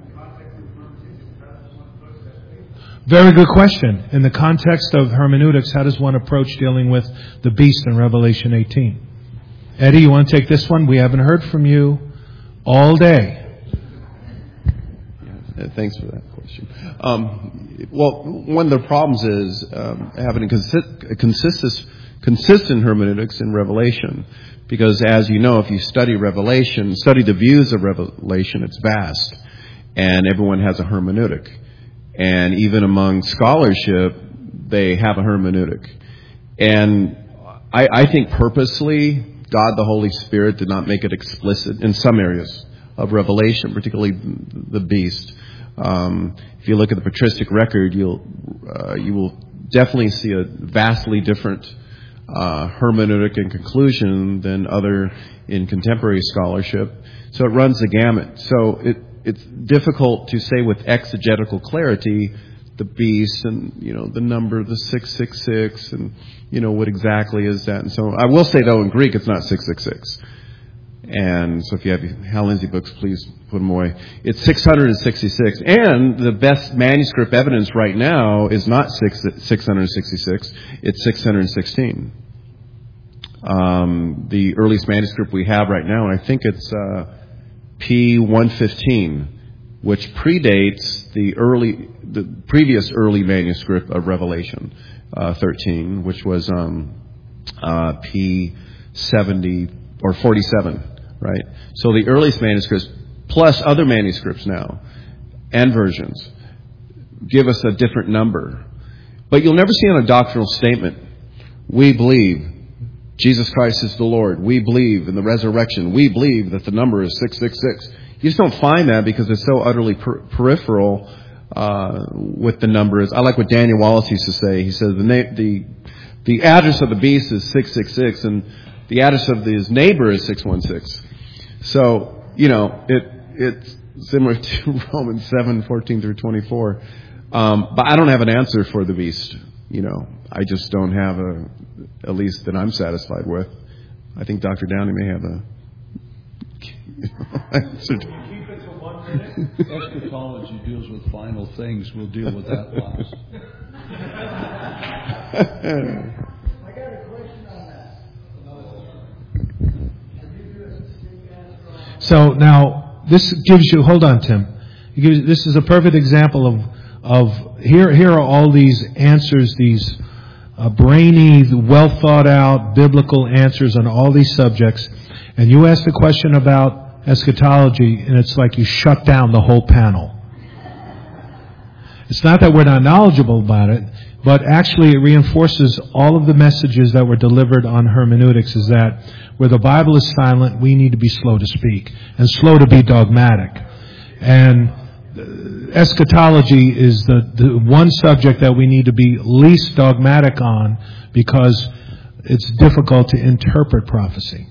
Very good question. In the context of hermeneutics, how does one approach dealing with the beast in Revelation eighteen? Eddie, you want to take this one? We haven't heard from you all day. Yeah, thanks for that question. Um, well, one of the problems is um, having a, consi- a consistent, consistent hermeneutics in Revelation. Because as you know, if you study Revelation, study the views of Revelation, it's vast. And everyone has a hermeneutic. And even among scholarship, they have a hermeneutic. And I, I think purposely, God the Holy Spirit did not make it explicit in some areas of Revelation, particularly the beast. Um, if you look at the patristic record, you'll uh, you will definitely see a vastly different uh, hermeneutic and conclusion than other in contemporary scholarship. So it runs the gamut. So it it's difficult to say with exegetical clarity the beast and, you know, the number, the six six six, and, you know, what exactly is that. And so I will say, though, in Greek, it's not six six six. And so if you have your Hal Lindsey books, please put them away. It's six hundred sixty-six. And the best manuscript evidence right now is not six hundred sixty-six. It's six hundred sixteen. Um, the earliest manuscript we have right now, and I think it's uh, P one fifteen, which predates the early, the previous early manuscript of Revelation uh, thirteen, which was um, uh, P seventy or forty-seven, right? So the earliest manuscripts, plus other manuscripts now, and versions, give us a different number. But you'll never see on a doctrinal statement, we believe Jesus Christ is the Lord. We believe in the resurrection. We believe that the number is six six six. You just don't find that because it's so utterly per- peripheral uh, with the numbers. I like what Daniel Wallace used to say. He says the na- the the address of the beast is six six six, and the address of his neighbor is six one six. So, you know, it it's similar to Romans seven fourteen through twenty-four. Um, but I don't have an answer for the beast. You know, I just don't have a, at least that I'm satisfied with. I think Doctor Downey may have a you know, answer. Keep it to one minute. Eschatology deals with final things. We'll deal with that last. I got a question on that. So now this gives you. Hold on, Tim. It gives, this is a perfect example of of here. Here are all these answers. These uh, brainy, well thought out biblical answers on all these subjects. And you ask the question about eschatology, and it's like you shut down the whole panel. It's not that we're not knowledgeable about it, But actually it reinforces all of the messages that were delivered on hermeneutics, is that where the Bible is silent, we need to be slow to speak and slow to be dogmatic. And eschatology is the, the one subject that we need to be least dogmatic on, because it's difficult to interpret prophecy.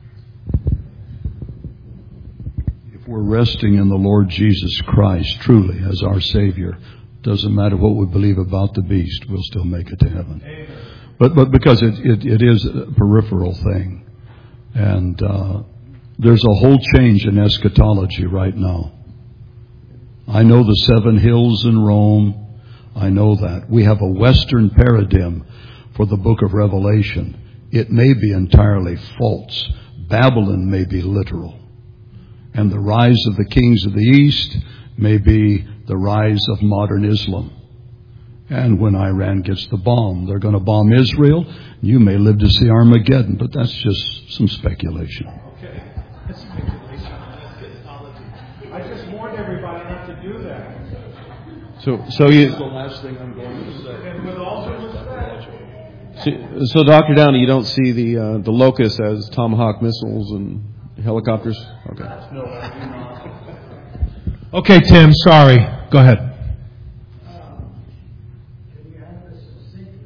If we're resting in the Lord Jesus Christ truly as our Savior, doesn't matter what we believe about the beast, we'll still make it to heaven. But but because it, it, it is a peripheral thing. And uh, there's a whole change in eschatology right now. I know the seven hills in Rome. I know that. We have a Western paradigm for the book of Revelation. It may be entirely false. Babylon may be literal. And the rise of the kings of the East may be the rise of modern Islam. And when Iran gets the bomb, they're going to bomb Israel. You may live to see Armageddon, but that's just some speculation. Okay. That's speculation on eschatology. I just warned everybody not to do that. So, so you. That's the last thing I'm going to say. And with all due respect. So, so Doctor Downey, you don't see the uh, the locusts as Tomahawk missiles and helicopters? Okay. No, I do not. Okay, Tim, sorry. Go ahead. Um, can you have this succinctly?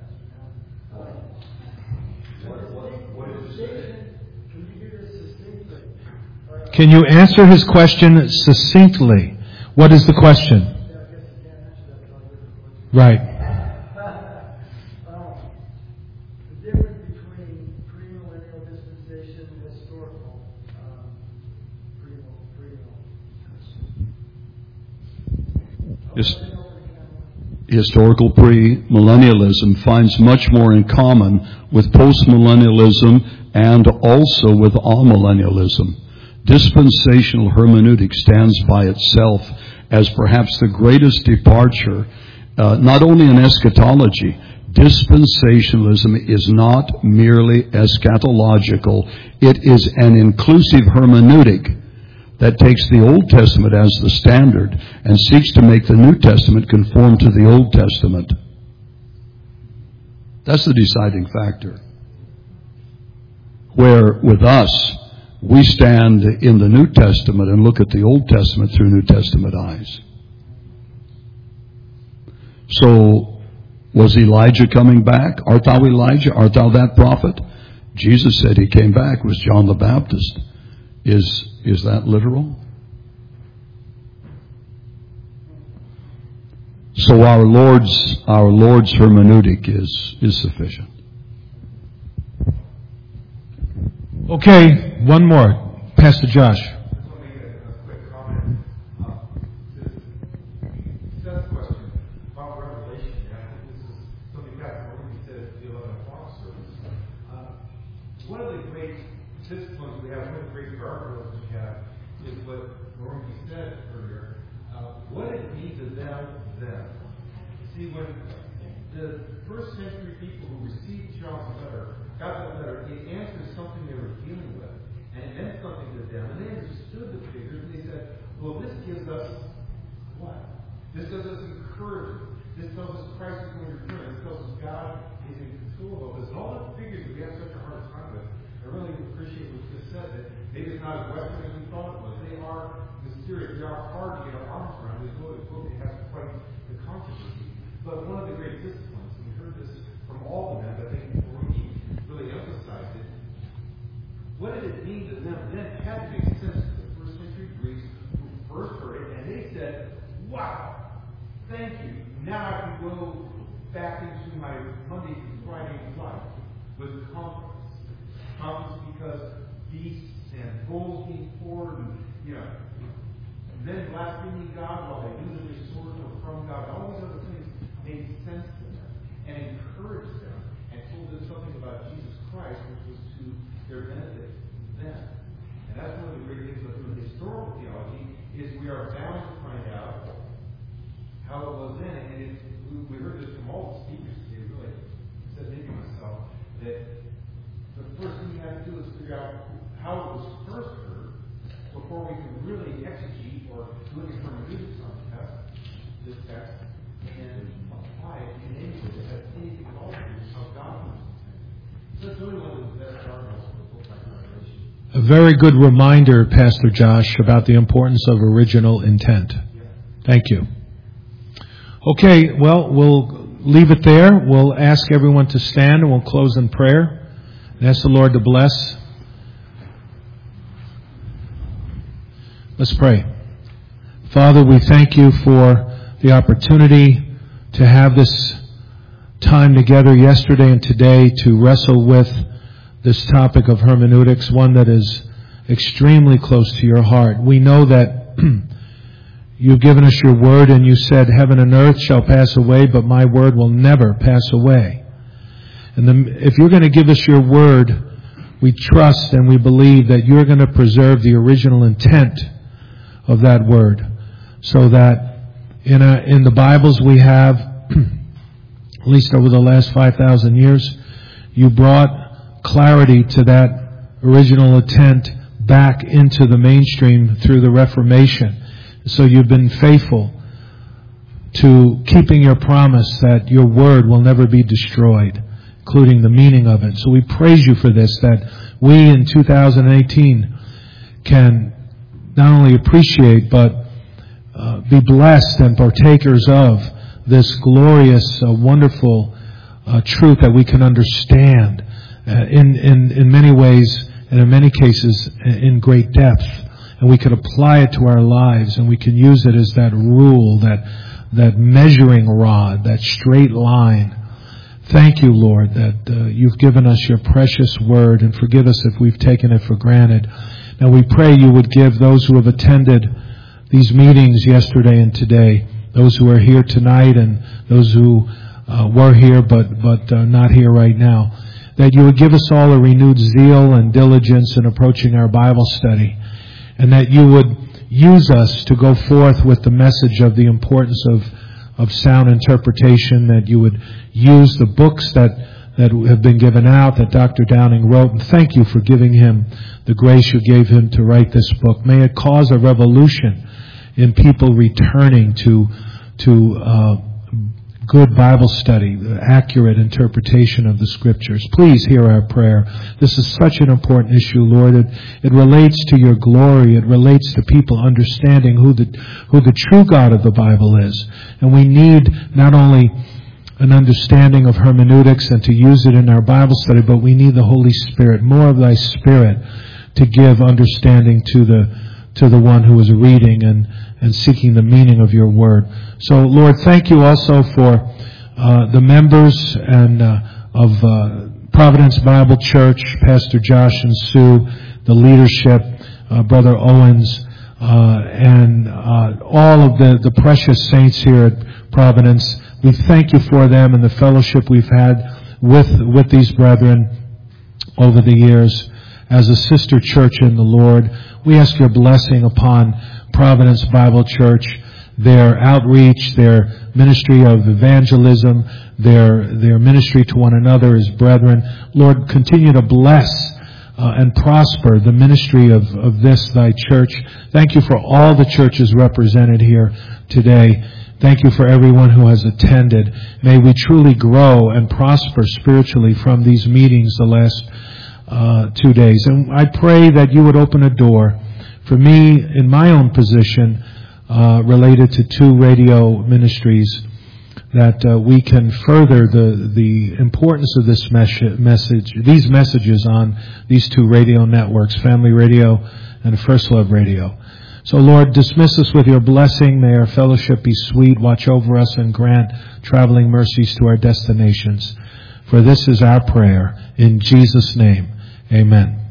What is it? Can you do this succinctly? Can you answer his question succinctly? What is the question? Right. Um, the difference between premillennial dispensation and historical um, premill, premill. His, historical premillennialism finds much more in common with postmillennialism and also with amillennialism. Dispensational hermeneutic stands by itself as perhaps the greatest departure, uh, not only in eschatology. Dispensationalism is not merely eschatological. It is an inclusive hermeneutic that takes the Old Testament as the standard and seeks to make the New Testament conform to the Old Testament. That's the deciding factor. Where with us, we stand in the New Testament and look at the Old Testament through New Testament eyes. So, was Elijah coming back? Art thou Elijah? Art thou that prophet? Jesus said he came back. It was John the Baptist. Is is that literal? So our Lord's our Lord's hermeneutic is is sufficient. Okay, one more. Pastor Josh. I just want to make a, a quick comment. Uh, this Seth's question about Revelation. I think this is something Pastor Morgan said at the eleven o'clock service. Uh, one of the great disciplines we have, one of the great guardrails we have, is what Morgan said earlier. Uh, what it means to them, them. See, when the first century people who received John's letter got that letter, it answered something they were dealing with. And it meant something to them. And they understood the figures. And they said, well, this gives us what? This gives us encouragement. This tells us Christ is going to return. This tells us God is in control of this. And all the figures that we have such a hard time with, I really appreciate what you just said, that maybe it's not as Western as we thought it was. They are mysterious. They are hard to get our arms around. They go to book. They have quite the controversy. But one of the great disciplines, and we heard this from all the men, but I think Rudy really emphasized it. What did it mean to them then? It had to make sense to the first century Greeks who first heard it, and they said, wow, thank you. Now I can go back into my Monday through Friday life with confidence. Confidence because beasts and bulls being poured, and, you know, men blaspheming God while they knew that their swords were from God. All these other things made sense to them and encouraged them and told them something about Jesus Christ, which was to their benefit then. And that's one of the great things about doing historical theology is we are bound to find out how it was then. And it, we heard this from all the speakers today, really, said maybe myself, that the first thing you have to do is figure out how it was first heard before we can really exegete or look at hermeneutics on the text, this text, and apply it in any A very good reminder, Pastor Josh, about the importance of original intent. Thank you. Okay, well, we'll leave it there. We'll ask everyone to stand and we'll close in prayer and ask the Lord to bless. Let's pray. Father, we thank you for the opportunity to have this time together yesterday and today to wrestle with this topic of hermeneutics, one that is extremely close to your heart. We know that you've given us your word and you said, heaven and earth shall pass away, but my word will never pass away. And the, if you're going to give us your word, we trust and we believe that you're going to preserve the original intent of that word, so that in a, in the Bibles we have, at least over the last five thousand years, you brought clarity to that original intent back into the mainstream through the Reformation. So you've been faithful to keeping your promise that your word will never be destroyed, including the meaning of it. So we praise you for this, that we in two thousand eighteen can not only appreciate but uh, be blessed and partakers of this glorious, uh, wonderful uh, truth that we can understand uh, in, in, in many ways and in many cases in great depth. And we can apply it to our lives and we can use it as that rule, that, that measuring rod, that straight line. Thank you, Lord, that uh, you've given us your precious word, and forgive us if we've taken it for granted. Now we pray you would give those who have attended these meetings yesterday and today, those who are here tonight and those who uh, were here but but uh, not here right now, that you would give us all a renewed zeal and diligence in approaching our Bible study, and that you would use us to go forth with the message of the importance of, of sound interpretation, that you would use the books that, that have been given out that Doctor Downing wrote, and thank you for giving him the grace you gave him to write this book. May it cause a revolution in people returning to to uh, good Bible study, the accurate interpretation of the Scriptures. Please hear our prayer. This is such an important issue, Lord. It, it relates to your glory. It relates to people understanding who the who the true God of the Bible is. And we need not only an understanding of hermeneutics and to use it in our Bible study, but we need the Holy Spirit, more of thy Spirit, to give understanding to the to the one who is reading and, and seeking the meaning of your word. So, Lord, thank you also for uh, the members and uh, of uh, Providence Bible Church, Pastor Josh and Sue, the leadership, uh, Brother Owens, uh, and uh, all of the, the precious saints here at Providence. We thank you for them and the fellowship we've had with with these brethren over the years as a sister church in the Lord. We ask your blessing upon Providence Bible Church, their outreach, their ministry of evangelism, their their ministry to one another as brethren. Lord, continue to bless uh, and prosper the ministry of, of this, thy church. Thank you for all the churches represented here today. Thank you for everyone who has attended. May we truly grow and prosper spiritually from these meetings the last uh, two days. And I pray that you would open a door for me in my own position uh, related to two radio ministries, that uh, we can further the the importance of this mes- message, these messages on these two radio networks, Family Radio and First Love Radio. So, Lord, dismiss us with your blessing. May our fellowship be sweet. Watch over us and grant traveling mercies to our destinations. For this is our prayer. In Jesus' name, amen.